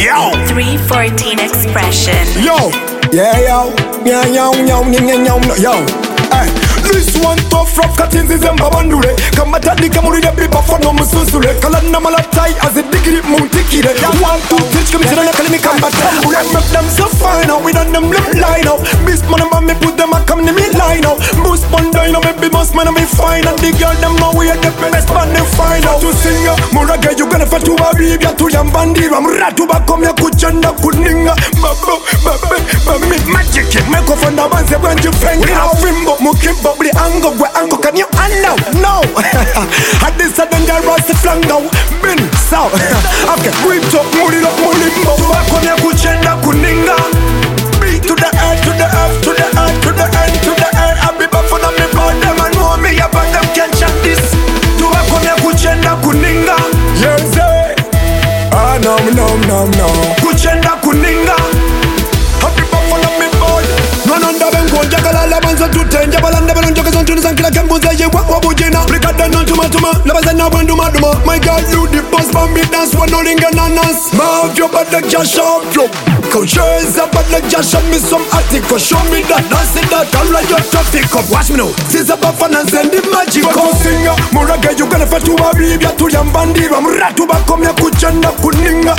Yo 314 expression. Yo Hey, this one tough rough katinzi zemba bandule kamatandika muri ya biba fono mususule kalana malatai as a digiri muntikire one two teach commissioner na kalimi kambatambule make them so fine now we done them lip line out beast man and me put them a come to me line out boost one down maybe boss man and me fine and the girl them know we are the best man they find out to sing murage you gonna fatu baby ya tu yambandira mratu bakomya kuchanda kuninga baby magic make off on the ones when you friend Rimbo, Mukimbo, the angle, where angle can you allow? No, had this a dangerous flango, bin south. Okay, we talk Mulimbo, Tuakonia Kuchenda Kuninga. B to the earth, to the earth, to the earth, to the earth, to the earth. I'll be back for them, about them, and know me about them, can't chat this. Tuakonia Kuchenda Kuninga. Yes, sir. Ah, no. Kuchenda Kuninga. Happy back for them, about none under them go jagala la banza tutenja balanda balonja kazontu sankila kambuza ye wabujina brigada no tuma labaza na banduma duma my god you the boss bambi dance one no linga nanas move your body just shop yo coaches up but like just show me some article show me that dance that all like your traffic up watch me now this about finance and the magic come singer muraga you gonna fatu baby ya tu yambandira mratu bakomya kuchanda kuninga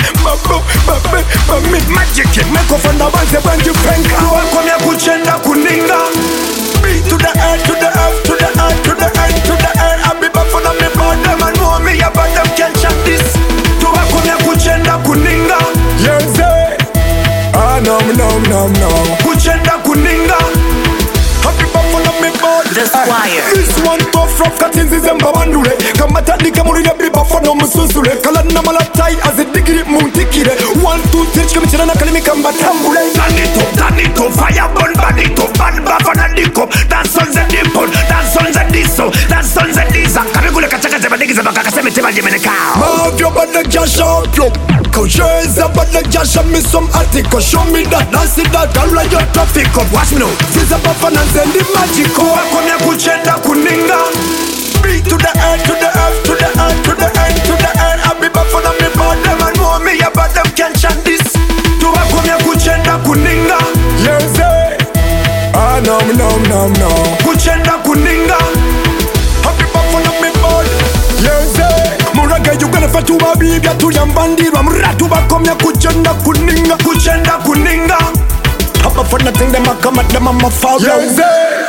baby magic make off on the banze when you frank bakomya kuchanda kuninga B to the earth, to the earth, to the earth, to the earth, to the earth. I'll be back for them, about them, and know me about them, can't chat this. To Akonia Kuchenda Kuninga. Yes, sir. Ah, no. Kuchenda Kuninga. Happy back for them, about The Squire. This one tough rough katinzi zemba bandule kamatandika muri ya biba fono mususule kalana malatai as a digiri muntikire one two teach commissioner na kalimi kambatambule Danito fire burn banito ban bafana diko dance on the dipon dance on the diso dance on the disa kamigule kachaka zebadigiza bakaka semetema jemeneka move your body just show yo coaches up but like just show me some article show me that dance that all like your traffic up watch me now this about finance and the magic Akonia Kuchenda Kuninga. B to the earth, to the earth, to the earth, to the earth, to the earth. I'll be back for them, about them, and know me about them, can't chat this. To Akonia Kuchenda Kuninga. Yes, sir. Ah, no. Kuchenda Kuninga. Happy back for them, about yes, sir. Muraga, you gonna fatu baby, ya tu yambandira mratu bakomya kuchenda kuninga. Kuchenda Kuninga. Hapa for nothing, them a come at them, I'm a fall. Yes, sir.